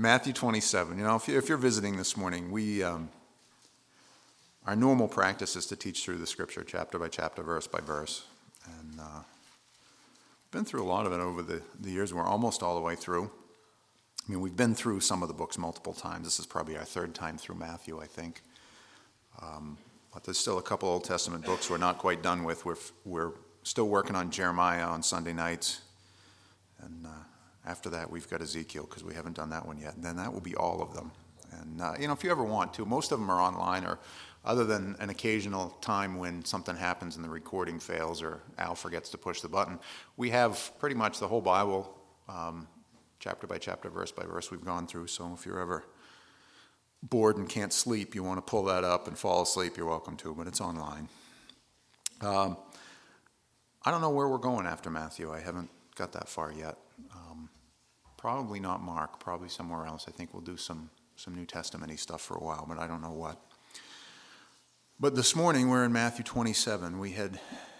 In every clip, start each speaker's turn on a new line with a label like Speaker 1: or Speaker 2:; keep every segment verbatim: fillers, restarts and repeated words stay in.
Speaker 1: Matthew twenty-seven. You know, if, you, if you're visiting this morning, we um, our normal practice is to teach through the scripture, chapter by chapter, verse by verse. And uh, been through a lot of it over the, the years. We're almost all the way through. I mean, we've been through some of the books multiple times. This is probably our third time through Matthew, I think. Um, but there's still a couple Old Testament books we're not quite done with. We're, we're still working on Jeremiah on Sunday nights. And uh, after that, we've got Ezekiel, because we haven't done that one yet. And then that will be all of them. And, uh, you know, if you ever want to, most of them are online, or other than an occasional time when something happens and the recording fails or Al forgets to push the button, we have pretty much the whole Bible, um, chapter by chapter, verse by verse, we've gone through. So if you're ever bored and can't sleep, you want to pull that up and fall asleep, you're welcome to, but it's online. Um, I don't know where we're going after Matthew. I haven't got that far yet. Um, probably not Mark, probably somewhere else. I think we'll do some, some New Testament-y stuff for a while, but I don't know what. But this morning we're in Matthew twenty-seven. We had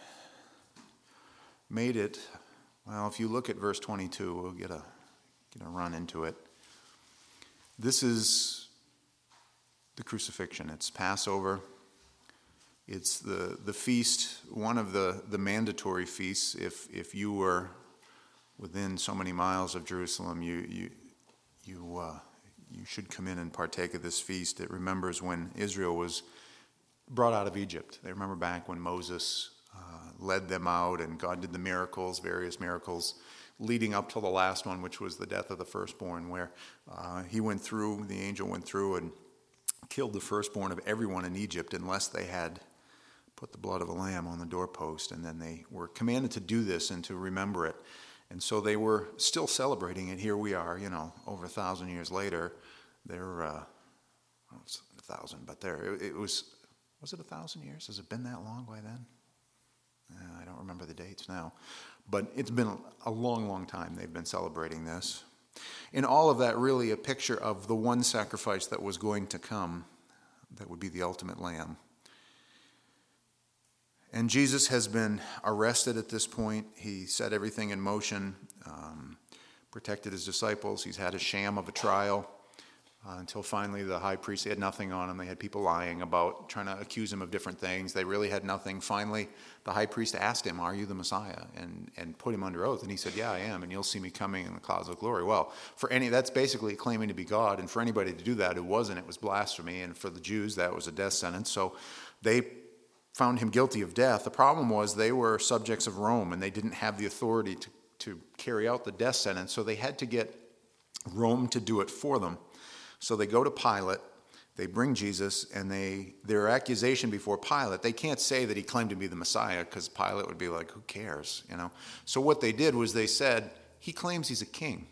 Speaker 1: made it, well, if you look at verse twenty-two, we'll get a, get a run into it. This is the crucifixion. It's Passover. It's the, the feast, one of the, the mandatory feasts. If if you were within so many miles of Jerusalem, you you you uh, you should come in and partake of this feast. It remembers when Israel was brought out of Egypt. They remember back when Moses uh, led them out, and God did the miracles, various miracles, leading up to the last one, which was the death of the firstborn, where uh, he went through, the angel went through and killed the firstborn of everyone in Egypt unless they had put the blood of a lamb on the doorpost. And then they were commanded to do this and to remember it. And so they were still celebrating it. Here we are, you know, over a thousand years later. They're, uh, well, it's a thousand, but there, it, it was, was it a thousand years? Has it been that long by then? Uh, I don't remember the dates now. But it's been a long, long time they've been celebrating this. In all of that, really a picture of the one sacrifice that was going to come, that would be the ultimate lamb. And Jesus has been arrested at this point. He set everything in motion, um, protected his disciples. He's had a sham of a trial uh, until finally the high priest, they had nothing on him. They had people lying about, trying to accuse him of different things. They really had nothing. Finally, the high priest asked him, "Are you the Messiah?" and and put him under oath. And he said, "Yeah, I am, and you'll see me coming in the clouds of glory." Well, for any, that's basically claiming to be God. And for anybody to do that who wasn't, it was blasphemy. And for the Jews, that was a death sentence. So they found him guilty of death. The problem was they were subjects of Rome, and they didn't have the authority to, to carry out the death sentence, so they had to get Rome to do it for them. So they go to Pilate, they bring Jesus, and they their accusation before Pilate, they can't say that he claimed to be the Messiah, because Pilate would be like, who cares, you know? So what they did was they said, he claims he's a king.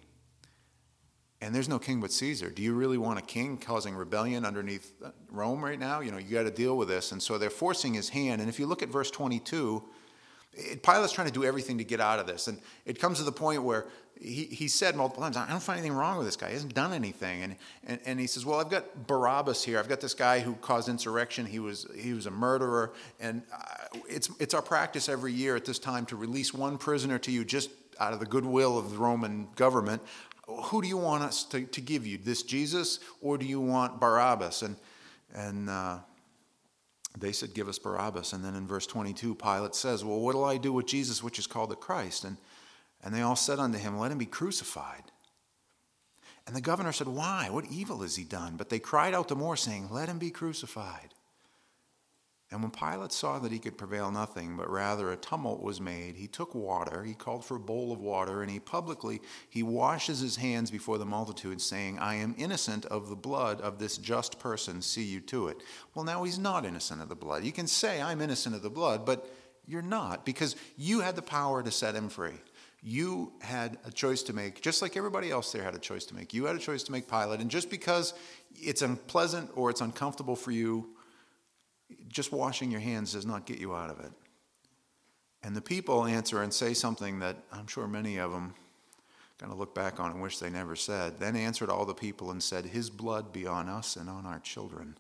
Speaker 1: And there's no king but Caesar. Do you really want a king causing rebellion underneath Rome right now? You know, you got to deal with this. And so they're forcing his hand. And if you look at verse twenty-two, it, Pilate's trying to do everything to get out of this. And it comes to the point where he, he said multiple times, I don't find anything wrong with this guy. He hasn't done anything. And, and and he says, well, I've got Barabbas here. I've got this guy who caused insurrection. He was he was a murderer. And uh, it's it's our practice every year at this time to release one prisoner to you just out of the goodwill of the Roman government. Who do you want us to, to give you, this Jesus, or do you want Barabbas? And and uh, they said, give us Barabbas. And then in verse twenty-two, Pilate says, well, what will I do with Jesus, which is called the Christ? And, and they all said unto him, let him be crucified. And the governor said, why? What evil has he done? But they cried out the more, saying, let him be crucified. And when Pilate saw that he could prevail nothing, but rather a tumult was made, he took water, he called for a bowl of water, and he publicly, he washes his hands before the multitude, saying, I am innocent of the blood of this just person, see you to it. Well, now he's not innocent of the blood. You can say, I'm innocent of the blood, but you're not, because you had the power to set him free. You had a choice to make, just like everybody else there had a choice to make. You had a choice to make Pilate, and just because it's unpleasant or it's uncomfortable for you, just washing your hands does not get you out of it. And the people answer and say something that I'm sure many of them are going to look back on and wish they never said. Then answered all the people and said, his blood be on us and on our children.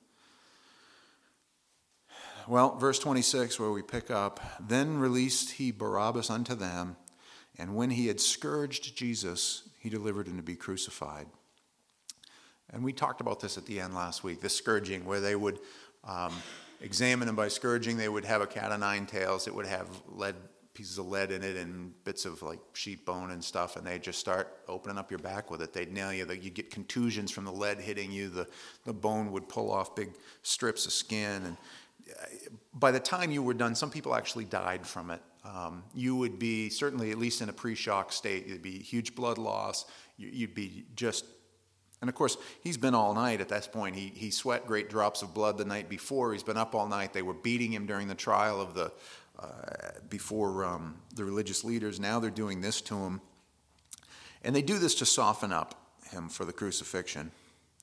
Speaker 1: Well, verse twenty-six, where we pick up, then released he Barabbas unto them, and when he had scourged Jesus, he delivered him to be crucified. And we talked about this at the end last week, the scourging, where they would um, examine him by scourging. They would have a cat o' nine tails. It would have lead pieces of lead in it and bits of like sheep bone and stuff, and they'd just start opening up your back with it. They'd nail you. You'd get contusions from the lead hitting you. The, the bone would pull off big strips of skin. And by the time you were done, some people actually died from it. Um, you would be, certainly at least in a pre-shock state, you'd be huge blood loss. You'd be just, and of course, he's been all night at this point. He, he sweat great drops of blood the night before. He's been up all night. They were beating him during the trial of the Uh, before um, the religious leaders. Now they're doing this to him. And they do this to soften up him for the crucifixion.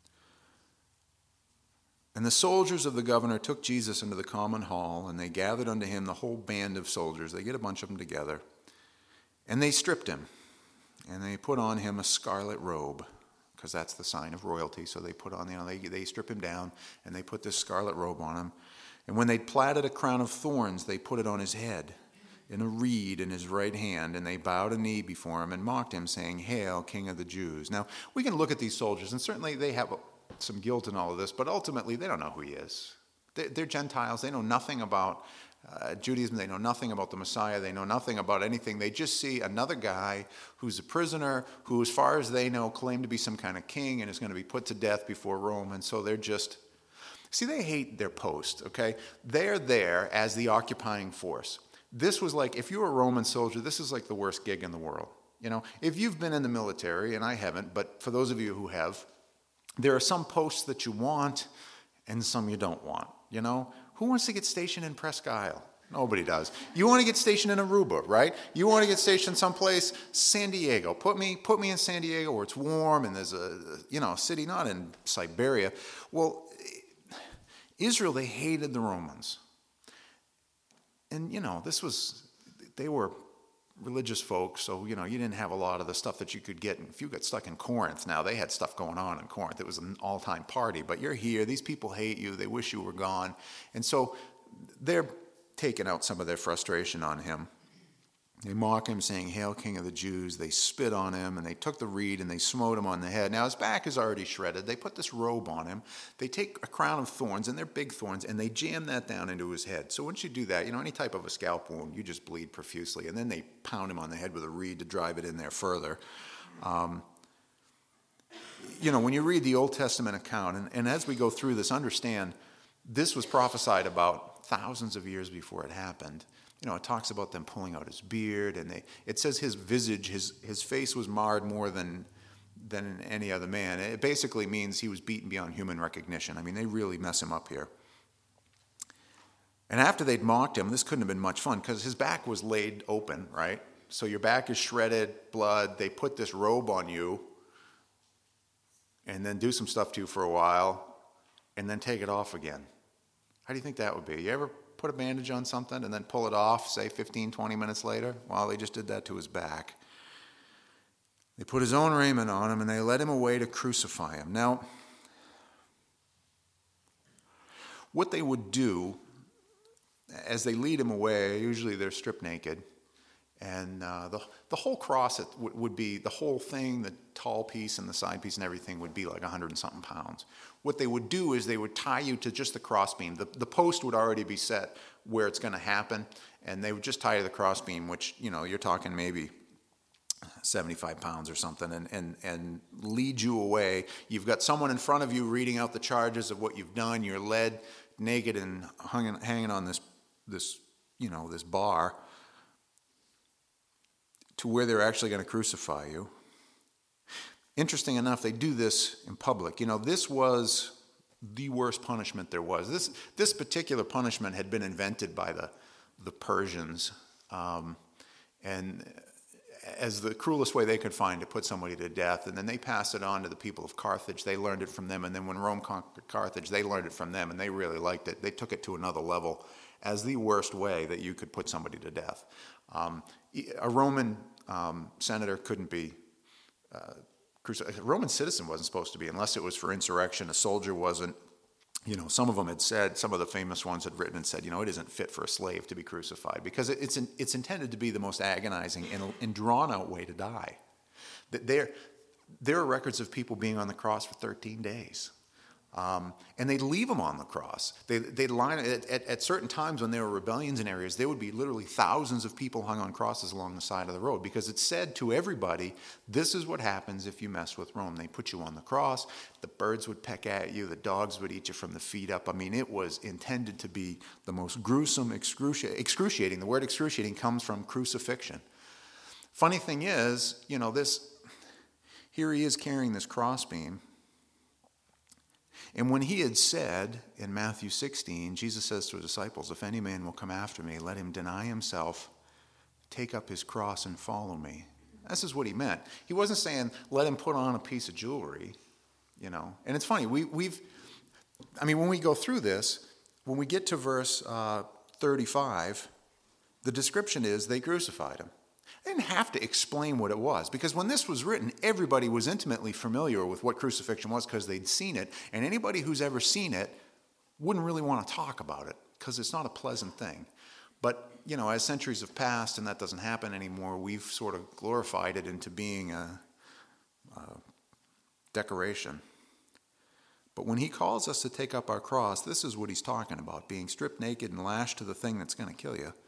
Speaker 1: And the soldiers of the governor took Jesus into the common hall, and they gathered unto him the whole band of soldiers. They get a bunch of them together. And they stripped him. And they put on him a scarlet robe, because that's the sign of royalty. So they put on, you know, they, they strip him down, and they put this scarlet robe on him. And when they'd platted a crown of thorns, they put it on his head, and a reed in his right hand, and they bowed a knee before him and mocked him, saying, "Hail, King of the Jews." Now, we can look at these soldiers, and certainly they have some guilt in all of this, but ultimately they don't know who he is. They're Gentiles. They know nothing about uh, Judaism. They know nothing about the Messiah. They know nothing about anything. They just see another guy who's a prisoner, who, as far as they know, claimed to be some kind of king and is going to be put to death before Rome, and so they're just... See, they hate their post, okay? They're there as the occupying force. This was like, if you were a Roman soldier, this is like the worst gig in the world. You know, if you've been in the military, and I haven't, but for those of you who have, there are some posts that you want and some you don't want, you know? Who wants to get stationed in Presque Isle? Nobody does. You want to get stationed in Aruba, right? You want to get stationed someplace, San Diego. Put me, put me in San Diego where it's warm and there's a, you know, city, not in Siberia. Well, Israel, they hated the Romans. And, you know, this was, they were religious folks, so, you know, you didn't have a lot of the stuff that you could get. If you got stuck in Corinth, now they had stuff going on in Corinth. It was an all-time party, but you're here. These people hate you. They wish you were gone. And so they're taking out some of their frustration on him. They mock him, saying, "Hail, King of the Jews." They spit on him, and they took the reed, and they smote him on the head. Now, his back is already shredded. They put this robe on him. They take a crown of thorns, and they're big thorns, and they jam that down into his head. So once you do that, you know, any type of a scalp wound, you just bleed profusely. And then they pound him on the head with a reed to drive it in there further. Um, you know, when you read the Old Testament account, and, and as we go through this, understand this was prophesied about thousands of years before it happened. You know, it talks about them pulling out his beard, and they, it says his visage, his, his face was marred more than, than any other man. It basically means he was beaten beyond human recognition. I mean, they really mess him up here. And after they'd mocked him, this couldn't have been much fun, because his back was laid open, right? So your back is shredded, blood. They put this robe on you, and then do some stuff to you for a while, and then take it off again. How do you think that would be? You ever put a bandage on something and then pull it off, say fifteen, twenty minutes later? Well, they just did that to his back. They put his own raiment on him, and they led him away to crucify him. Now, what they would do, as they lead him away, usually they're stripped naked, and uh, the, the whole cross it w- would be, the whole thing, the tall piece and the side piece and everything would be like a hundred and something pounds. What they would do is they would tie you to just the crossbeam. The, the post would already be set where it's going to happen, and they would just tie you to the crossbeam, which, you know, you're talking maybe seventy-five pounds or something, and, and, and lead you away. You've got someone in front of you reading out the charges of what you've done. You're led naked and hung, hanging on this, this, you know, this bar to where they're actually going to crucify you. Interesting enough, they do this in public. You know, this was the worst punishment there was. This this particular punishment had been invented by the the Persians, um, and as the cruelest way they could find to put somebody to death. And then they passed it on to the people of Carthage. They learned it from them. And then when Rome conquered Carthage, they learned it from them, and they really liked it. They took it to another level as the worst way that you could put somebody to death. Um, a Roman um, senator couldn't be uh, crucified. A Roman citizen wasn't supposed to be, unless it was for insurrection. A soldier wasn't. You know, some of them had said, some of the famous ones had written and said, you know, it isn't fit for a slave to be crucified, because it's in, it's intended to be the most agonizing and, and drawn-out way to die. That they're, there are records of people being on the cross for thirteen days. Um, and they'd leave them on the cross. They, they'd line at, at, at certain times when there were rebellions in areas, there would be literally thousands of people hung on crosses along the side of the road, because it said to everybody, this is what happens if you mess with Rome. They put you on the cross, the birds would peck at you, the dogs would eat you from the feet up. I mean, it was intended to be the most gruesome, excruci- excruciating. The word excruciating comes from crucifixion. Funny thing is, you know, this, here he is carrying this crossbeam. And when he had said in Matthew sixteen, Jesus says to his disciples, if any man will come after me, let him deny himself, take up his cross and follow me. This is what he meant. He wasn't saying, let him put on a piece of jewelry, you know. And it's funny, we, we've, I mean, when we go through this, when we get to verse uh, thirty-five, the description is they crucified him. They didn't have to explain what it was, because when this was written, everybody was intimately familiar with what crucifixion was because they'd seen it, and anybody who's ever seen it wouldn't really want to talk about it because it's not a pleasant thing. But, you know, as centuries have passed and that doesn't happen anymore, we've sort of glorified it into being a, a decoration. But when he calls us to take up our cross, this is what he's talking about, being stripped naked and lashed to the thing that's going to kill you.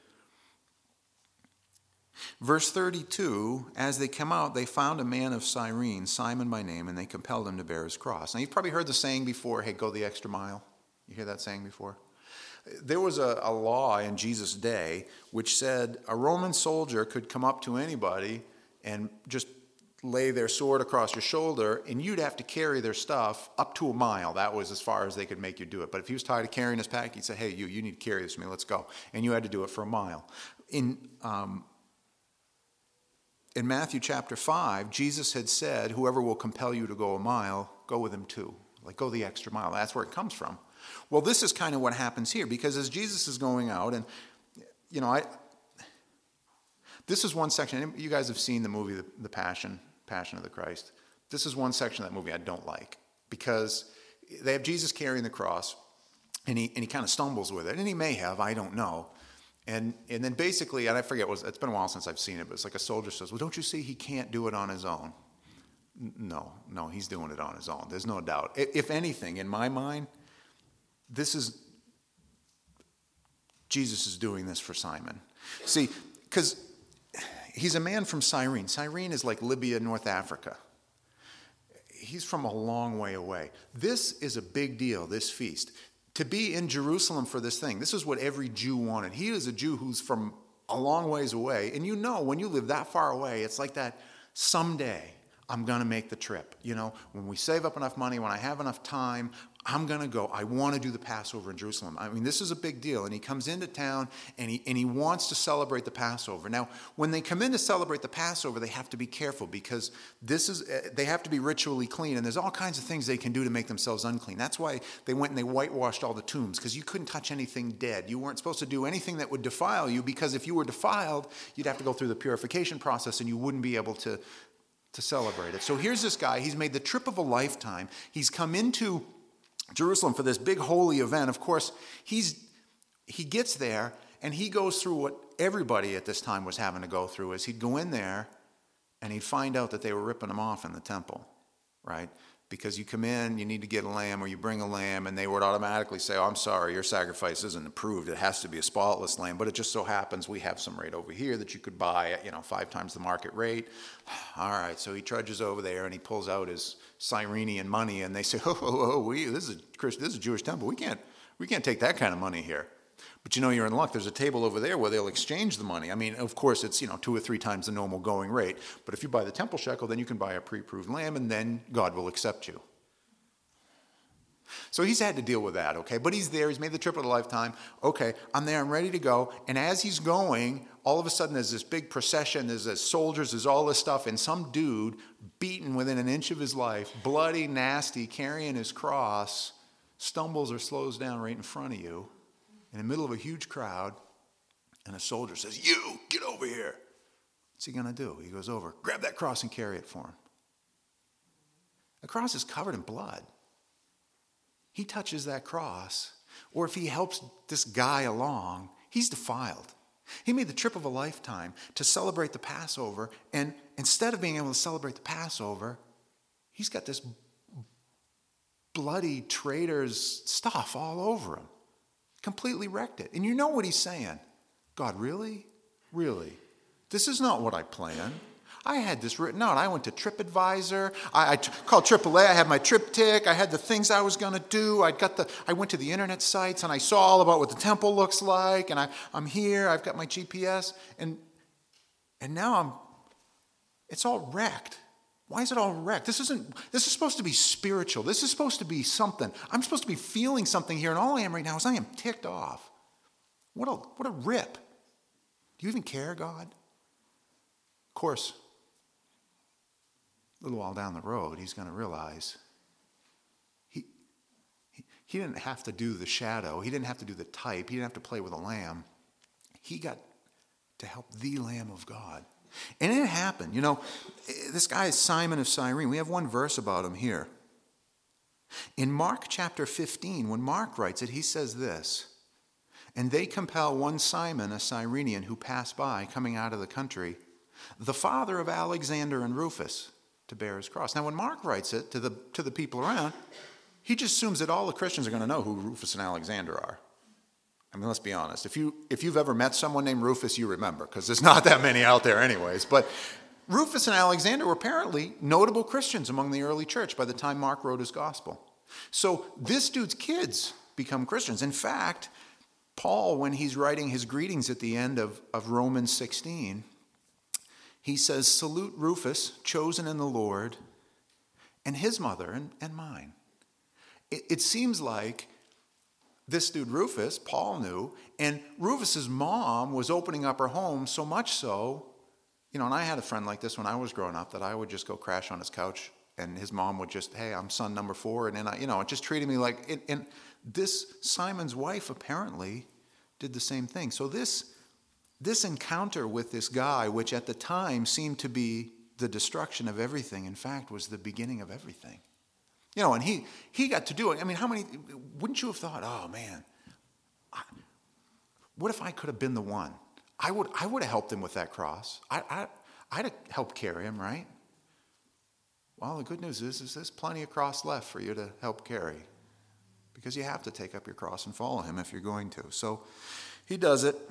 Speaker 1: Verse thirty-two, as they come out, they found a man of Cyrene, Simon by name, and they compelled him to bear his cross. Now, you've probably heard the saying before, hey, go the extra mile. You hear that saying before? There was a, a law in Jesus' day which said a Roman soldier could come up to anybody and just lay their sword across your shoulder, and you'd have to carry their stuff up to a mile. That was as far as they could make you do it. But if he was tired of carrying his pack, he'd say, hey, you, you need to carry this for me, let's go. And you had to do it for a mile. In um, In Matthew chapter five, Jesus had said, whoever will compel you to go a mile, go with him too. Like, go the extra mile. That's where it comes from. Well, this is kind of what happens here, because as Jesus is going out, and, you know, I, this is one section. You guys have seen the movie, The, the Passion, Passion of the Christ. This is one section of that movie I don't like, because they have Jesus carrying the cross, and he, and he kind of stumbles with it. And he may have, I don't know. And and then basically, and I forget, it was, it's been a while since I've seen it, but it's like a soldier says, well, don't you see he can't do it on his own? No, no, he's doing it on his own. There's no doubt. If anything, in my mind, this is, Jesus is doing this for Simon. See, because he's a man from Cyrene. Cyrene is like Libya, North Africa. He's from a long way away. This is a big deal, this feast. To be in Jerusalem for this thing, this is what every Jew wanted. He is a Jew who's from a long ways away. And you know, when you live that far away, it's like that, someday I'm going to make the trip. You know, when we save up enough money, when I have enough time, I'm going to go. I want to do the Passover in Jerusalem. I mean, this is a big deal. And he comes into town, and he and he wants to celebrate the Passover. Now, when they come in to celebrate the Passover, they have to be careful, because this is they have to be ritually clean. And there's all kinds of things they can do to make themselves unclean. That's why they went and they whitewashed all the tombs, because you couldn't touch anything dead. You weren't supposed to do anything that would defile you, because if you were defiled, you'd have to go through the purification process, and you wouldn't be able to, to celebrate it. So here's this guy. He's made the trip of a lifetime. He's come into Jerusalem for this big holy event. Of course, he's he gets there, and he goes through what everybody at this time was having to go through. Is he'd go in there and he'd find out that they were ripping him off in the temple, right? Because you come in, you need to get a lamb, or you bring a lamb, and they would automatically say, oh, I'm sorry, your sacrifice isn't approved. It has to be a spotless lamb. But it just so happens we have some right over here that you could buy at, you know, five times the market rate. All right, so he trudges over there, and he pulls out his Cyrenian money, and they say, oh, oh, oh we, this is a Christ, this is a Jewish temple. We can't, we can't take that kind of money here. But you know, you're in luck. There's a table over there where they'll exchange the money. I mean, of course, it's, you know, two or three times the normal going rate. But if you buy the temple shekel, then you can buy a pre-approved lamb, and then God will accept you. So he's had to deal with that, okay? But he's there. He's made the trip of a lifetime. Okay, I'm there. I'm ready to go. And as he's going, all of a sudden there's this big procession. There's, there's soldiers. There's all this stuff. And some dude beaten within an inch of his life, bloody, nasty, carrying his cross, stumbles or slows down right in front of you in the middle of a huge crowd. And a soldier says, you, get over here. What's he going to do? He goes over, grab that cross and carry it for him. The cross is covered in blood. He touches that cross, or if he helps this guy along, he's defiled. He made the trip of a lifetime to celebrate the Passover, and instead of being able to celebrate the Passover, he's got this bloody traitor's stuff all over him. Completely wrecked it. And you know what he's saying? God, really? Really? This is not what I planned. I had this written out. I went to TripAdvisor. I, I t- called triple A. I had my triptych. I had the things I was going to do. I got the. I went to the internet sites and I saw all about what the temple looks like. And I, I'm here. I've got my G P S. And and now I'm. It's all wrecked. Why is it all wrecked? This isn't. This is supposed to be spiritual. This is supposed to be something. I'm supposed to be feeling something here, and all I am right now is I am ticked off. What a what a rip. Do you even care, God? Of course. A little while down the road, he's going to realize he, he, he didn't have to do the shadow. He didn't have to do the type. He didn't have to play with a lamb. He got to help the Lamb of God. And it happened. You know, this guy is Simon of Cyrene. We have one verse about him here. In Mark chapter fifteen, when Mark writes it, he says this, "And they compel one Simon, a Cyrenian, who passed by, coming out of the country, the father of Alexander and Rufus, to bear his cross." Now, when Mark writes it to the to the people around, he just assumes that all the Christians are going to know who Rufus and Alexander are. I mean, let's be honest. If you if you've ever met someone named Rufus, you remember, because there's not that many out there anyways. But Rufus and Alexander were apparently notable Christians among the early church by the time Mark wrote his gospel. So this dude's kids become Christians. In fact, Paul, when he's writing his greetings at the end of, of Romans sixteen, he says, "Salute Rufus, chosen in the Lord, and his mother and, and mine." It, it seems like this dude Rufus, Paul knew, and Rufus's mom was opening up her home so much so, you know, and I had a friend like this when I was growing up that I would just go crash on his couch and his mom would just, "Hey, I'm son number four." And then, I, you know, it just treated me like, it, and this Simon's wife apparently did the same thing. So this This encounter with this guy, which at the time seemed to be the destruction of everything, in fact, was the beginning of everything. You know, and he he got to do it. I mean, how many, wouldn't you have thought, oh man, I, what if I could have been the one? I would I would have helped him with that cross. I, I, I'd have helped carry him, right? Well, the good news is, is there's plenty of cross left for you to help carry, because you have to take up your cross and follow him if you're going to. So he does it.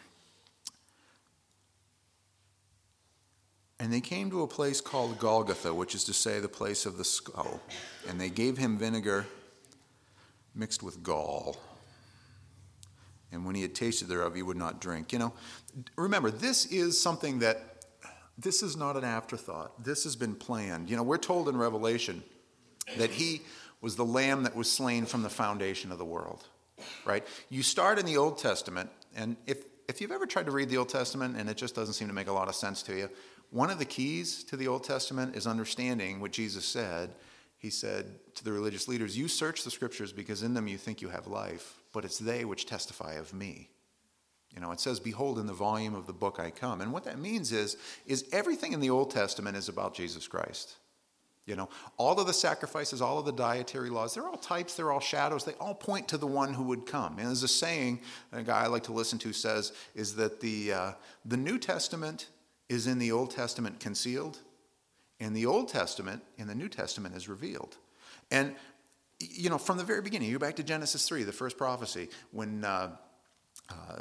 Speaker 1: And they came to a place called Golgotha, which is to say the place of the skull. And they gave him vinegar mixed with gall. And when he had tasted thereof, he would not drink. You know, remember, this is something that, this is not an afterthought. This has been planned. You know, we're told in Revelation that he was the lamb that was slain from the foundation of the world, right? You start in the Old Testament, and if, if you've ever tried to read the Old Testament and it just doesn't seem to make a lot of sense to you, one of the keys to the Old Testament is understanding what Jesus said. He said to the religious leaders, "You search the scriptures because in them you think you have life, but it's they which testify of me." You know, it says, "Behold, in the volume of the book I come." And what that means is, is everything in the Old Testament is about Jesus Christ. You know, all of the sacrifices, all of the dietary laws, they're all types, they're all shadows. They all point to the one who would come. And there's a saying, a guy I like to listen to says, is that the uh, the New Testament is in the Old Testament concealed, and the Old Testament in the New Testament is revealed. And, you know, from the very beginning, you go back to Genesis three, the first prophecy, when uh, uh,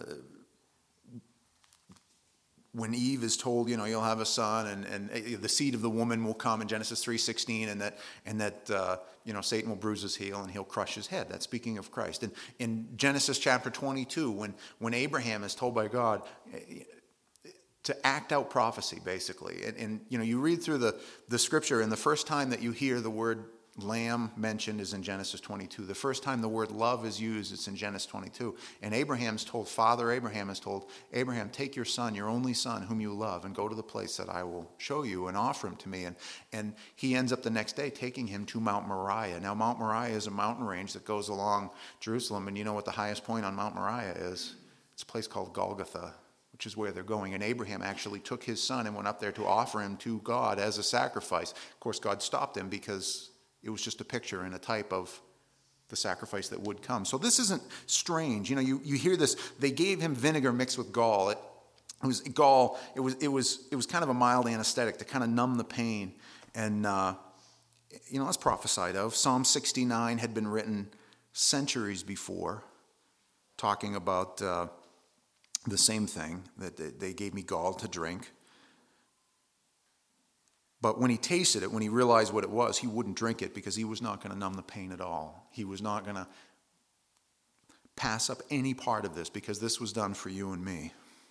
Speaker 1: when Eve is told, you know, you'll have a son, and, and the seed of the woman will come in Genesis three sixteen, and that, and that uh, you know, Satan will bruise his heel and he'll crush his head. That's speaking of Christ. And in Genesis chapter twenty-two, when, when Abraham is told by God to act out prophecy, basically. And, and you know, you read through the, the scripture, and the first time that you hear the word lamb mentioned is in Genesis twenty-two. The first time the word love is used, it's in Genesis twenty-two. And Abraham's told, Father Abraham is told, "Abraham, take your son, your only son, whom you love, and go to the place that I will show you and offer him to me." And, and he ends up the next day taking him to Mount Moriah. Now, Mount Moriah is a mountain range that goes along Jerusalem. And you know what the highest point on Mount Moriah is? It's a place called Golgotha, which is where they're going. And Abraham actually took his son and went up there to offer him to God as a sacrifice. Of course, God stopped him because it was just a picture and a type of the sacrifice that would come. So this isn't strange. You know, you, you hear this, they gave him vinegar mixed with gall. It, it was gall, it was it was it was kind of a mild anesthetic to kind of numb the pain. And uh, you know, that's prophesied of. Psalm sixty-nine had been written centuries before, talking about uh, the same thing, that they gave me gall to drink. But when he tasted it, when he realized what it was, he wouldn't drink it because he was not going to numb the pain at all. He was not going to pass up any part of this because this was done for you and me.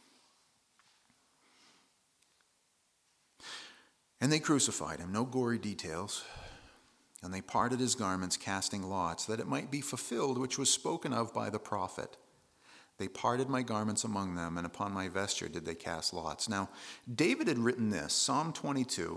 Speaker 1: And they crucified him, no gory details. And they parted his garments, casting lots, that it might be fulfilled which was spoken of by the prophet. They parted my garments among them, and upon my vesture did they cast lots. Now, David had written this, Psalm twenty-two,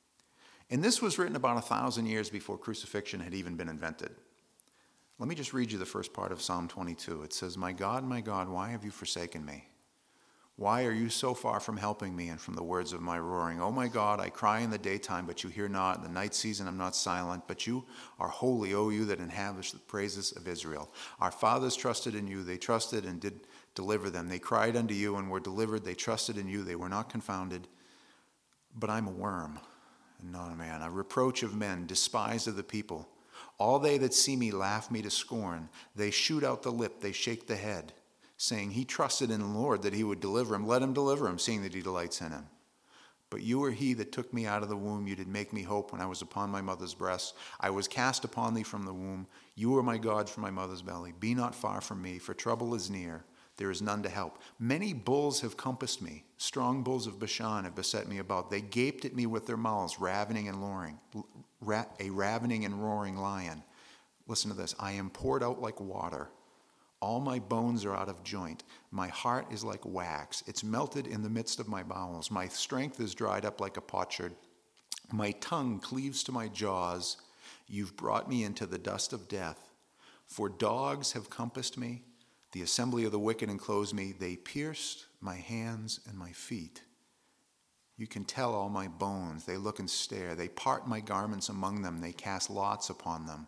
Speaker 1: and this was written about a thousand years before crucifixion had even been invented. Let me just read you the first part of Psalm twenty-two. It says, "My God, my God, why have you forsaken me? Why are you so far from helping me and from the words of my roaring? Oh my God, I cry in the daytime, but you hear not. In the night season I'm not silent, but you are holy, O you that inhabit the praises of Israel. Our fathers trusted in you. They trusted and did deliver them. They cried unto you and were delivered. They trusted in you. They were not confounded. But I'm a worm and not a man, a reproach of men, despised of the people. All they that see me laugh me to scorn. They shoot out the lip, they shake the head, saying, he trusted in the Lord that he would deliver him. Let him deliver him, seeing that he delights in him. But you are he that took me out of the womb. You did make me hope when I was upon my mother's breast. I was cast upon thee from the womb. You are my God from my mother's belly. Be not far from me, for trouble is near. There is none to help. Many bulls have compassed me. Strong bulls of Bashan have beset me about. They gaped at me with their mouths, ravening and roaring. Ra- a ravening and roaring lion. Listen to this. I am poured out like water. All my bones are out of joint. My heart is like wax. It's melted in the midst of my bowels. My strength is dried up like a potsherd. My tongue cleaves to my jaws. You've brought me into the dust of death. For dogs have compassed me. The assembly of the wicked enclosed me. They pierced my hands and my feet. You can tell all my bones. They look and stare. They part my garments among them. They cast lots upon them.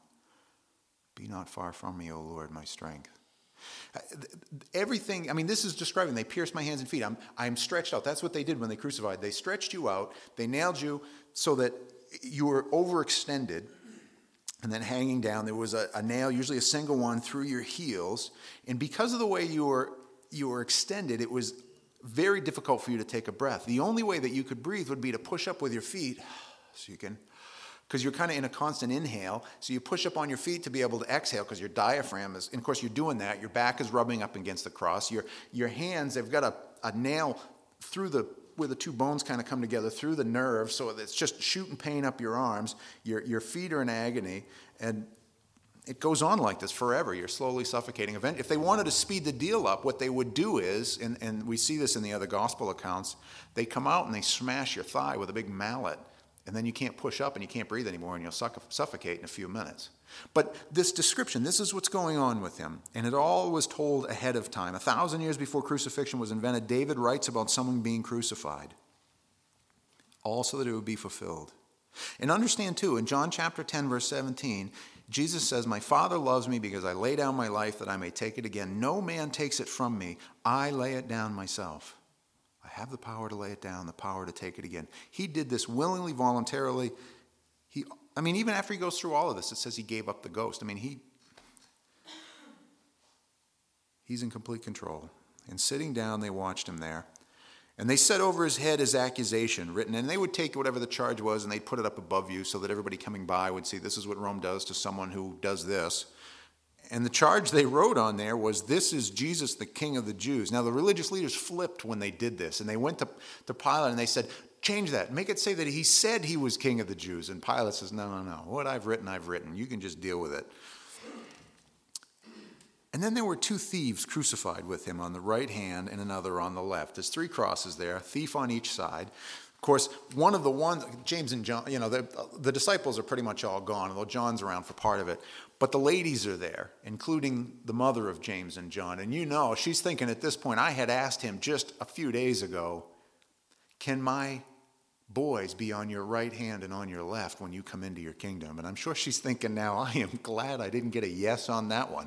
Speaker 1: Be not far from me, O Lord, my strength. Everything, I mean, this is describing, they pierced my hands and feet. I'm, I'm stretched out. That's what they did when they crucified. They stretched you out. They nailed you so that you were overextended and then hanging down. There was a, a nail, usually a single one, through your heels. And because of the way you were, you were extended, it was very difficult for you to take a breath. The only way that you could breathe would be to push up with your feet so you can, because you're kind of in a constant inhale. So you push up on your feet to be able to exhale because your diaphragm is, and of course you're doing that. Your back is rubbing up against the cross. Your your hands, they've got a, a nail through the, where the two bones kind of come together, through the nerve. So it's just shooting pain up your arms. Your, your feet are in agony. And it goes on like this forever. You're slowly suffocating. If they wanted to speed the deal up, what they would do is, and, and we see this in the other gospel accounts, they come out and they smash your thigh with a big mallet. And then you can't push up and you can't breathe anymore and you'll suffocate in a few minutes. But this description, this is what's going on with him. And it all was told ahead of time. A thousand years before crucifixion was invented, David writes about someone being crucified. All so that it would be fulfilled. And understand too, in John chapter ten, verse seventeen, Jesus says, my Father loves me because I lay down my life that I may take it again. No man takes it from me. I lay it down myself. I have the power to lay it down, the power to take it again. He did this willingly, voluntarily. He, I mean, even after he goes through all of this, it says he gave up the ghost. I mean, he he's in complete control. And sitting down, they watched him there. And they set over his head his accusation written, and they would take whatever the charge was and they'd put it up above you so that everybody coming by would see this is what Rome does to someone who does this. And the charge they wrote on there was, this is Jesus, the King of the Jews. Now, the religious leaders flipped when they did this, and they went to, to Pilate and they said, change that. Make it say that he said he was King of the Jews. And Pilate says, no, no, no. What I've written, I've written. You can just deal with it. And then there were two thieves crucified with him, on the right hand and another on the left. There's three crosses there, a thief on each side. Of course, one of the ones, James and John, you know, the, the disciples are pretty much all gone, although John's around for part of it. But the ladies are there, including the mother of James and John. And you know, she's thinking at this point, I had asked him just a few days ago, can my boys be on your right hand and on your left when you come into your kingdom? And I'm sure she's thinking now, I am glad I didn't get a yes on that one.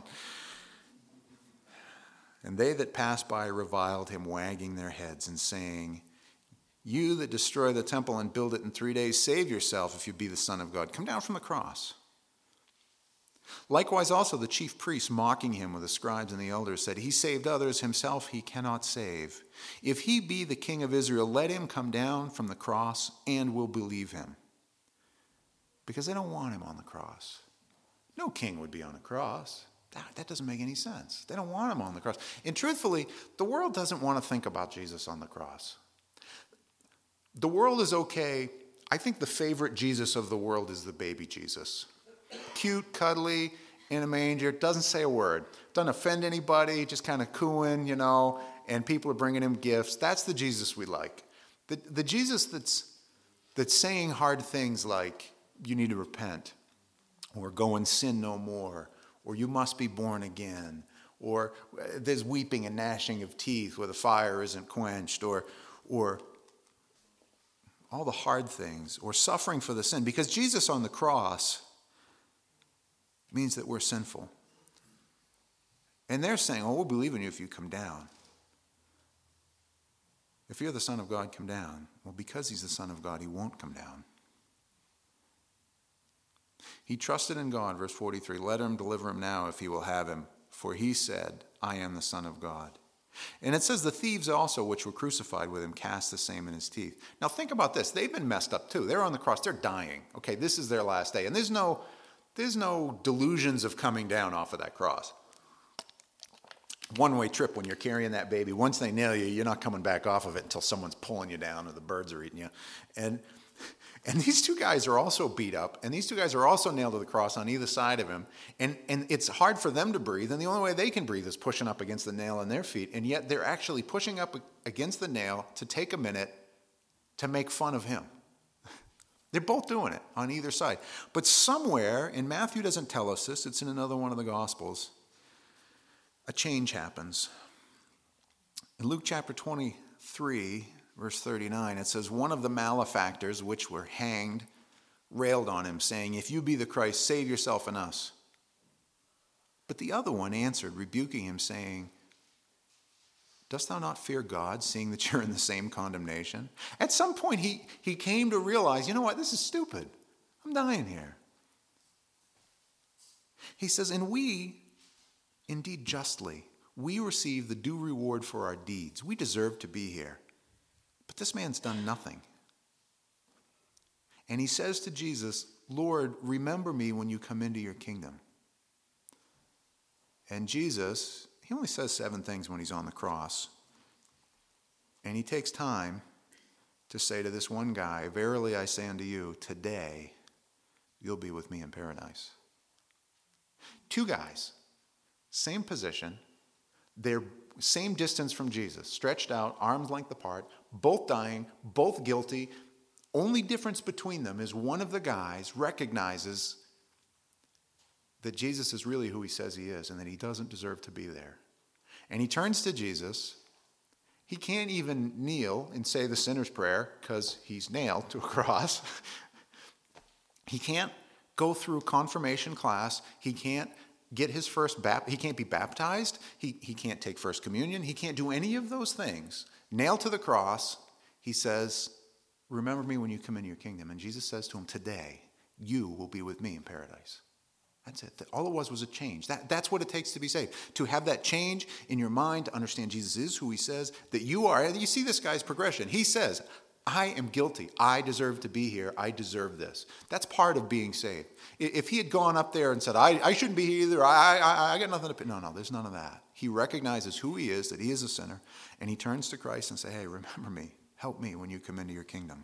Speaker 1: And they that passed by reviled him, wagging their heads and saying, You that destroy the temple and build it in three days, save yourself if you be the Son of God. Come down from the cross. Likewise also the chief priests, mocking him with the scribes and the elders, said, he saved others, himself he cannot save. If he be the King of Israel, let him come down from the cross, and we'll believe him. Because they don't want him on the cross. No king would be on a cross. That, that doesn't make any sense. They don't want him on the cross. And truthfully, the world doesn't want to think about Jesus on the cross. The world is okay. I think the favorite Jesus of the world is the baby Jesus. Cute, cuddly, in a manger, doesn't say a word. Doesn't offend anybody, just kind of cooing, you know, and people are bringing him gifts. That's the Jesus we like. The, the Jesus that's, that's saying hard things like, you need to repent, or go and sin no more, or you must be born again, or there's weeping and gnashing of teeth where the fire isn't quenched, or or all the hard things, or suffering for the sin. Because Jesus on the cross means that we're sinful. And they're saying, oh, we'll believe in you if you come down. If you're the Son of God, come down. Well, because he's the Son of God, he won't come down. He trusted in God, verse forty-three, let him deliver him now if he will have him. For he said, I am the Son of God. And it says the thieves also, which were crucified with him, cast the same in his teeth. Now think about this. They've been messed up too. They're on the cross. They're dying. Okay, this is their last day. And there's no, there's no delusions of coming down off of that cross. One-way trip when you're carrying that baby. Once they nail you, you're not coming back off of it until someone's pulling you down or the birds are eating you. And And these two guys are also beat up, and these two guys are also nailed to the cross on either side of him. And, and it's hard for them to breathe, and the only way they can breathe is pushing up against the nail in their feet. And yet they're actually pushing up against the nail to take a minute to make fun of him. They're both doing it on either side. But somewhere, and Matthew doesn't tell us this, it's in another one of the Gospels, a change happens. In Luke chapter twenty-three, verse thirty-nine, it says, one of the malefactors which were hanged railed on him, saying, if you be the Christ, save yourself and us. But the other one answered, rebuking him, saying, dost thou not fear God, seeing that you're in the same condemnation? At some point, he, he came to realize, you know what, this is stupid. I'm dying here. He says, and we, indeed justly, we receive the due reward for our deeds. We deserve to be here. But this man's done nothing. And he says to Jesus, Lord, remember me when you come into your kingdom. And Jesus, he only says seven things when he's on the cross. And he takes time to say to this one guy, verily I say unto you, today you'll be with me in paradise. Two guys, same position, they're same distance from Jesus, stretched out, arms length apart, both dying, both guilty. Only difference between them is one of the guys recognizes that Jesus is really who he says he is and that he doesn't deserve to be there. And he turns to Jesus. He can't even kneel and say the sinner's prayer because he's nailed to a cross. He can't go through confirmation class. He can't get his first bap- he can't be baptized, he, he can't take first communion, he can't do any of those things. Nailed to the cross, he says, remember me when you come into your kingdom. And Jesus says to him, today you will be with me in paradise. That's it. All it was was a change. That, that's what it takes to be saved. To have that change in your mind, to understand Jesus is who he says that you are. You see this guy's progression. He says, I am guilty. I deserve to be here. I deserve this. That's part of being saved. If he had gone up there and said, I, I shouldn't be here either. I, I, I got nothing to pay. No, no, there's none of that. He recognizes who he is, that he is a sinner, and he turns to Christ and says, hey, remember me. Help me when you come into your kingdom.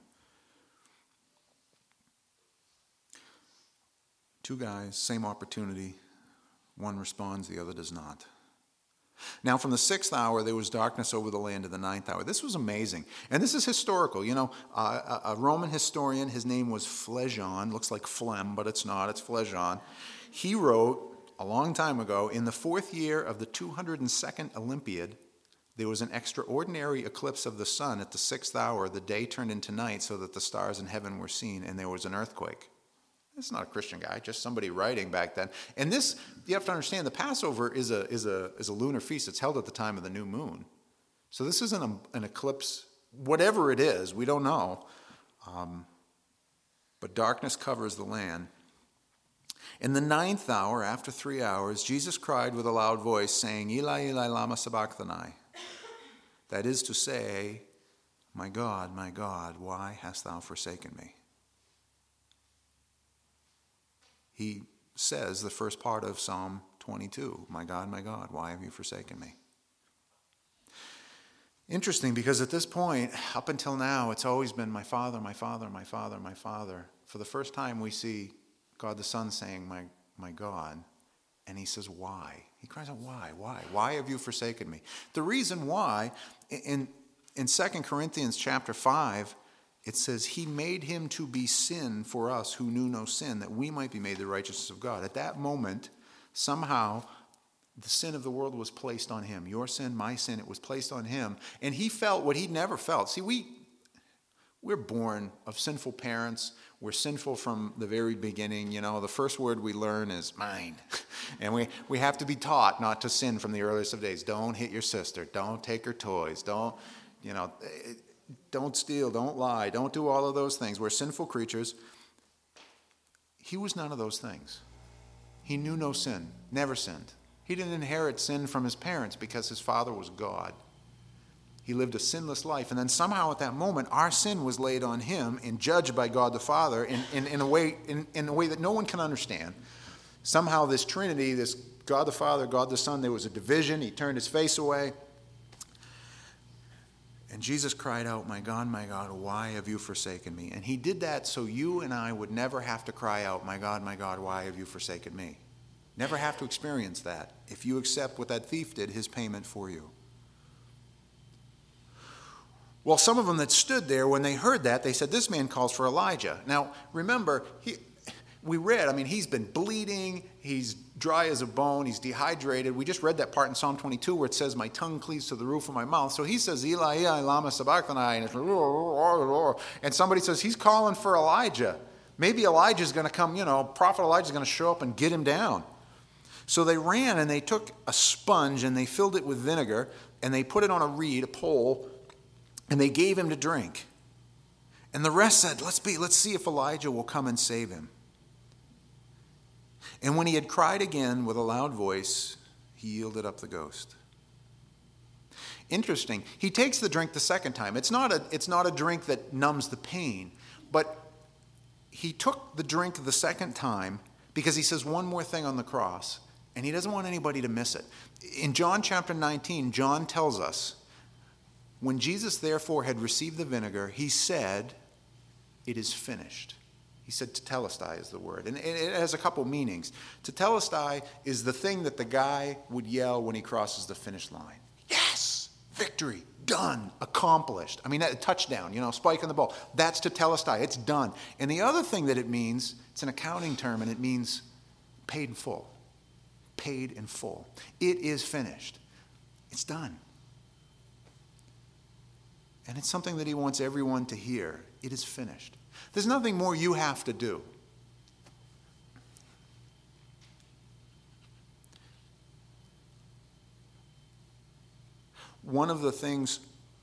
Speaker 1: Two guys, same opportunity. One responds, the other does not. Now, from the sixth hour, there was darkness over the land to the ninth hour. This was amazing. And this is historical. You know, uh, a, a Roman historian, his name was Phlegon. Looks like phlegm, but it's not. It's Phlegon. He wrote a long time ago, in the fourth year of the two hundred second Olympiad, there was an extraordinary eclipse of the sun at the sixth hour. The day turned into night so that the stars in heaven were seen, and there was an earthquake. This is not a Christian guy, just somebody writing back then. And this, you have to understand, the Passover is a is a is a lunar feast. It's held at the time of the new moon. So this isn't a, an eclipse whatever it is, we don't know. Um, but darkness covers the land. In the ninth hour, after three hours, Jesus cried with a loud voice, saying, Eli, Eli, lama sabachthani. That is to say, my God, my God, why hast thou forsaken me? He says the first part of Psalm twenty-two, my God, my God, why have you forsaken me? Interesting, because at this point, up until now, it's always been my Father, my Father, my Father, my Father. For the first time, we see God the Son saying, my, my God, and he says, why? He cries out, why, why? Why have you forsaken me? The reason why, in, in Second Corinthians chapter five, it says, he made him to be sin for us who knew no sin, that we might be made the righteousness of God. At that moment, somehow, the sin of the world was placed on him. Your sin, my sin, it was placed on him. And he felt what he'd never felt. See, we, we're born of sinful parents. We're sinful from the very beginning. You know, the first word we learn is mine. And we, we have to be taught not to sin from the earliest of days. Don't hit your sister. Don't take her toys. Don't, you know, don't steal. Don't lie. Don't do all of those things. We're sinful creatures. He was none of those things. He knew no sin, never sinned. He didn't inherit sin from his parents because his father was God. He lived a sinless life. And then somehow at that moment, our sin was laid on him and judged by God the Father in, in, in, a way, in, in a way that no one can understand. Somehow this Trinity, this God the Father, God the Son, there was a division. He turned his face away. And Jesus cried out, my God, my God, why have you forsaken me? And he did that so you and I would never have to cry out, my God, my God, why have you forsaken me? Never have to experience that if you accept what that thief did, his payment for you. Well, some of them that stood there, when they heard that, they said, this man calls for Elijah. Now, remember, he, we read, I mean, he's been bleeding, he's dry as a bone, he's dehydrated. We just read that part in Psalm twenty-two where it says, my tongue cleaves to the roof of my mouth. So he says, Eli, Eli, lama sabachthani, and, it's, and somebody says, he's calling for Elijah. Maybe Elijah's going to come, you know, Prophet Elijah's going to show up and get him down. So they ran and they took a sponge and they filled it with vinegar and they put it on a reed, a pole, and they gave him to drink. And the rest said, let's be, let's see if Elijah will come and save him. And when he had cried again with a loud voice, he yielded up the ghost. Interesting. He takes the drink the second time. It's not a, it's not a drink that numbs the pain, but he took the drink the second time because he says one more thing on the cross. And he doesn't want anybody to miss it. In John chapter nineteen, John tells us, when Jesus therefore had received the vinegar, he said, it is finished. He said, tetelestai is the word. And it has a couple meanings. Tetelestai is the thing that the guy would yell when he crosses the finish line. Yes! Victory! Done! Accomplished. I mean, a touchdown, you know, spike on the ball. That's tetelestai. It's done. And the other thing that it means, it's an accounting term, and it means paid in full. Paid in full. It is finished. It's done. And it's something that he wants everyone to hear. It is finished. There's nothing more you have to do. One of the things,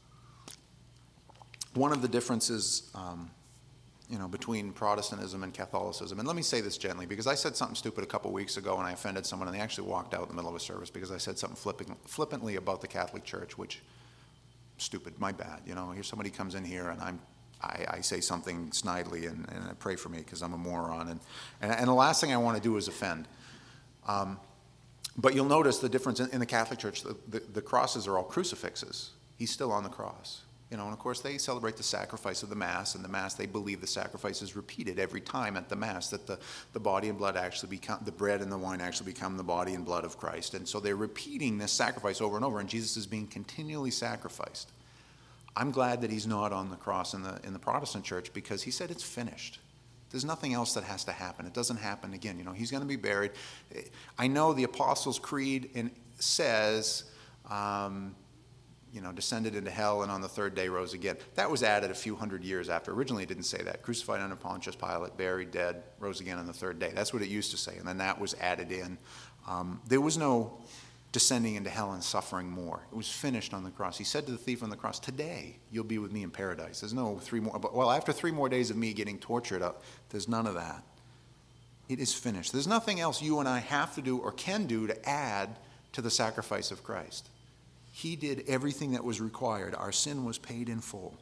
Speaker 1: one of the differences um, you know, between Protestantism and Catholicism. And let me say this gently, because I said something stupid a couple weeks ago and I offended someone, and they actually walked out in the middle of a service because I said something flipping, flippantly about the Catholic Church, which, stupid, my bad. You know, here somebody comes in here and I'm, I, I say something snidely and, and I pray for me because I'm a moron. And, and, and the last thing I want to do is offend. Um, but you'll notice the difference in, in the Catholic Church. The, the, the crosses are all crucifixes. He's still on the cross. You know, and of course they celebrate the sacrifice of the Mass, and the Mass, they believe the sacrifice is repeated every time at the Mass, that the, the body and blood actually become, the bread and the wine actually become the body and blood of Christ. And so they're repeating this sacrifice over and over, and Jesus is being continually sacrificed. I'm glad that he's not on the cross in the in the Protestant church, because he said it's finished. There's nothing else that has to happen. It doesn't happen again. You know, he's going to be buried. I know the Apostles' Creed in, says, um, you know, descended into hell and on the third day rose again. That was added a few hundred years after. Originally it didn't say that. Crucified under Pontius Pilate, buried, dead, rose again on the third day. That's what it used to say, and then that was added in. Um, there was no descending into hell and suffering more. It was finished on the cross. He said to the thief on the cross, today you'll be with me in paradise. There's no three more, well, after three more days of me getting tortured up, there's none of that. It is finished. There's nothing else you and I have to do or can do to add to the sacrifice of Christ. He did everything that was required. Our sin was paid in full.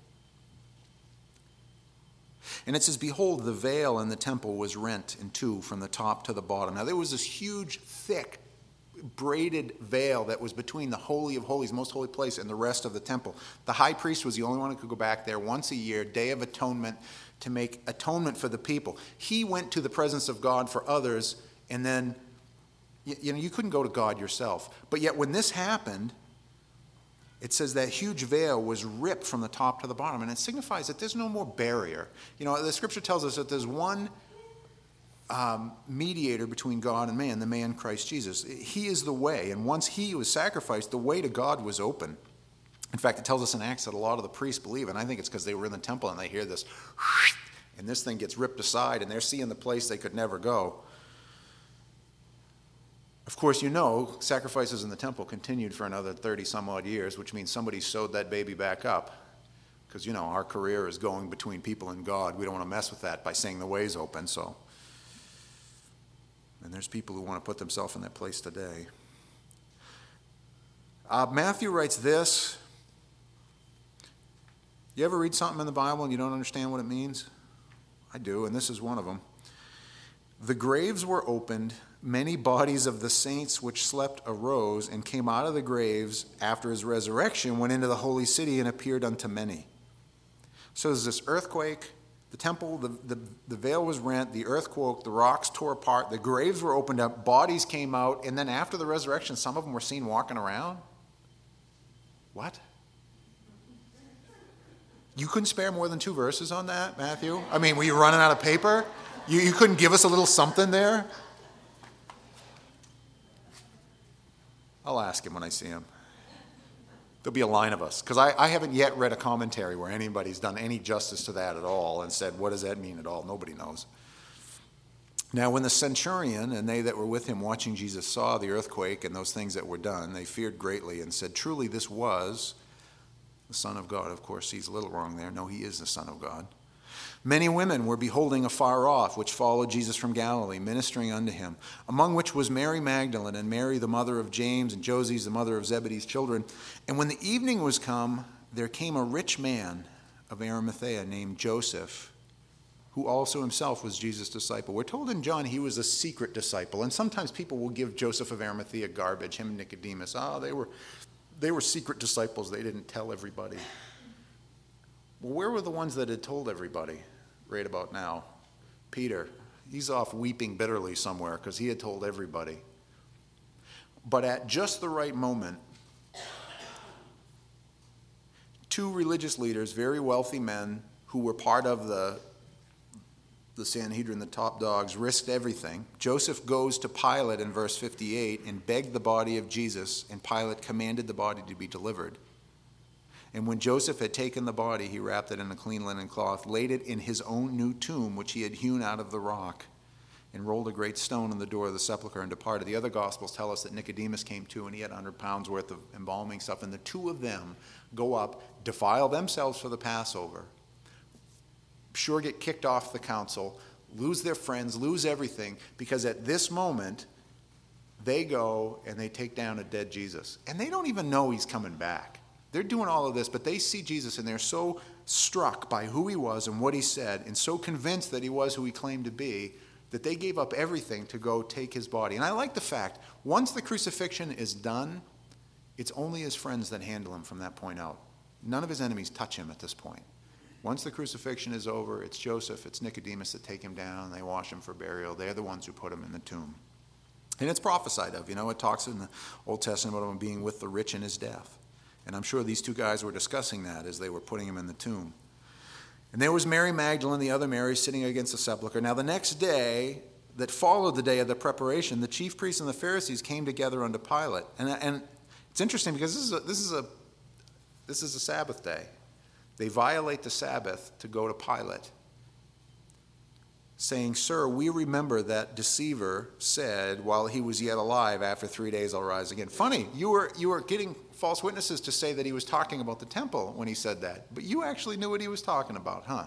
Speaker 1: And it says, behold, the veil in the temple was rent in two from the top to the bottom. Now there was this huge, thick, braided veil that was between the Holy of Holies, most holy place, and the rest of the temple. The high priest was the only one who could go back there once a year, Day of Atonement, to make atonement for the people. He went to the presence of God for others, and then, you know, you couldn't go to God yourself. But yet when this happened, it says that huge veil was ripped from the top to the bottom, and it signifies that there's no more barrier. You know, the scripture tells us that there's one um, mediator between God and man, the man Christ Jesus. He is the way, and once he was sacrificed, the way to God was open. In fact, it tells us in Acts that a lot of the priests believe, and I think it's because they were in the temple and they hear this, and this thing gets ripped aside, and they're seeing the place they could never go. Of course, you know, sacrifices in the temple continued for another thirty some odd years, which means somebody sewed that baby back up. Because, you know, our career is going between people and God. We don't want to mess with that by saying the way's open, so. And there's people who want to put themselves in that place today. Uh, Matthew writes this. You ever read something in the Bible and you don't understand what it means? I do, and this is one of them. The graves were opened. Many bodies of the saints which slept arose and came out of the graves after his resurrection, went into the holy city and appeared unto many. So there's this earthquake, the temple, the, the, the veil was rent, the earthquake, the rocks tore apart, the graves were opened up, bodies came out, and then after the resurrection, some of them were seen walking around. What? You couldn't spare more than two verses on that, Matthew? I mean, were you running out of paper? You, you couldn't give us a little something there? I'll ask him when I see him. There'll be a line of us, because I, I haven't yet read a commentary where anybody's done any justice to that at all and said, what does that mean at all? Nobody knows. Now, when the centurion and they that were with him watching Jesus saw the earthquake and those things that were done, they feared greatly and said, truly this was the Son of God. Of course, he's a little wrong there. No, he is the Son of God. Many women were beholding afar off, which followed Jesus from Galilee, ministering unto him, among which was Mary Magdalene, and Mary the mother of James, and Joses the mother of Zebedee's children. And when the evening was come, there came a rich man of Arimathea named Joseph, who also himself was Jesus' disciple. We're told in John he was a secret disciple, and sometimes people will give Joseph of Arimathea garbage, him and Nicodemus. Oh, they were, they were secret disciples. They didn't tell everybody. Well, where were the ones that had told everybody right about now? Peter, he's off weeping bitterly somewhere because he had told everybody. But at just the right moment, two religious leaders, very wealthy men who were part of the, the Sanhedrin, the top dogs, risked everything. Joseph goes to Pilate in verse fifty-eight and begged the body of Jesus, and Pilate commanded the body to be delivered. And when Joseph had taken the body, he wrapped it in a clean linen cloth, laid it in his own new tomb, which he had hewn out of the rock, and rolled a great stone in the door of the sepulchre and departed. The other Gospels tell us that Nicodemus came too, and he had one hundred pounds worth of embalming stuff. And the two of them go up, defile themselves for the Passover, sure get kicked off the council, lose their friends, lose everything, because at this moment, they go and they take down a dead Jesus. And they don't even know he's coming back. They're doing all of this, but they see Jesus, and they're so struck by who he was and what he said, and so convinced that he was who he claimed to be, that they gave up everything to go take his body. And I like the fact, once the crucifixion is done, it's only his friends that handle him from that point out. None of his enemies touch him at this point. Once the crucifixion is over, it's Joseph, it's Nicodemus that take him down, they wash him for burial. They're the ones who put him in the tomb. And it's prophesied of, you know, it talks in the Old Testament about him being with the rich in his death. And I'm sure these two guys were discussing that as they were putting him in the tomb. And there was Mary Magdalene, the other Mary, sitting against the sepulchre. Now the next day that followed the day of the preparation, the chief priests and the Pharisees came together unto Pilate. And, and it's interesting because this is a, this is a, this is a Sabbath day. They violate the Sabbath to go to Pilate. saying, "Sir, we remember that deceiver said while he was yet alive, after three days I'll rise again." Funny, you were you were getting false witnesses to say that he was talking about the temple when he said that, but you actually knew what he was talking about, huh?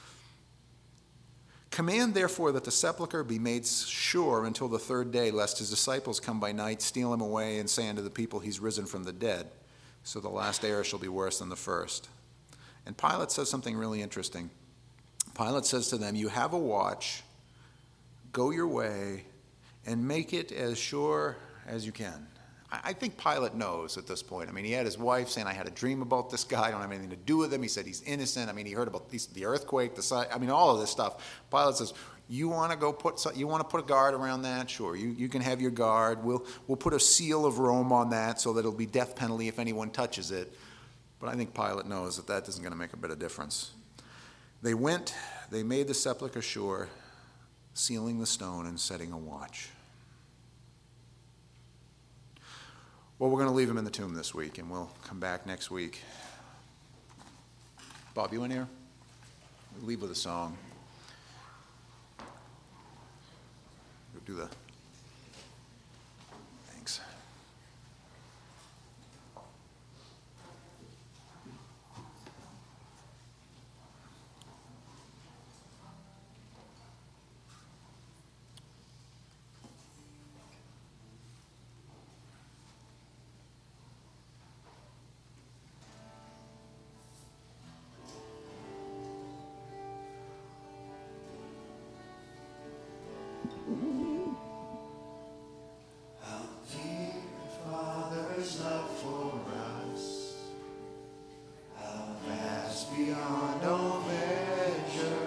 Speaker 1: "Command therefore that the sepulchre be made sure until the third day, lest his disciples come by night, steal him away, and say unto the people, He's risen from the dead. So the last error shall be worse than the first." And Pilate says something really interesting. Pilate says to them, "You have a watch, go your way, and make it as sure as you can." I think Pilate knows at this point. I mean, he had his wife saying, "I had a dream about this guy. I don't have anything to do with him." He said he's innocent. I mean, he heard about the earthquake, the site. I mean, all of this stuff. Pilate says, "You want to go put some, you want to put a guard around that? Sure, you, you can have your guard. We'll we'll put a seal of Rome on that so that it'll be death penalty if anyone touches it." But I think Pilate knows that that isn't going to make a bit of difference. They went, they made the sepulchre sure, sealing the stone and setting a watch. Well, we're going to leave him in the tomb this week, and we'll come back next week. Bob, you in here? We'll leave with a song. We'll do the... Thanks.
Speaker 2: Beyond all measure,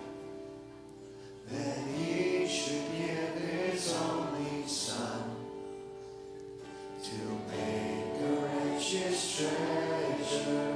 Speaker 2: that He should give His only Son to make a righteous treasure.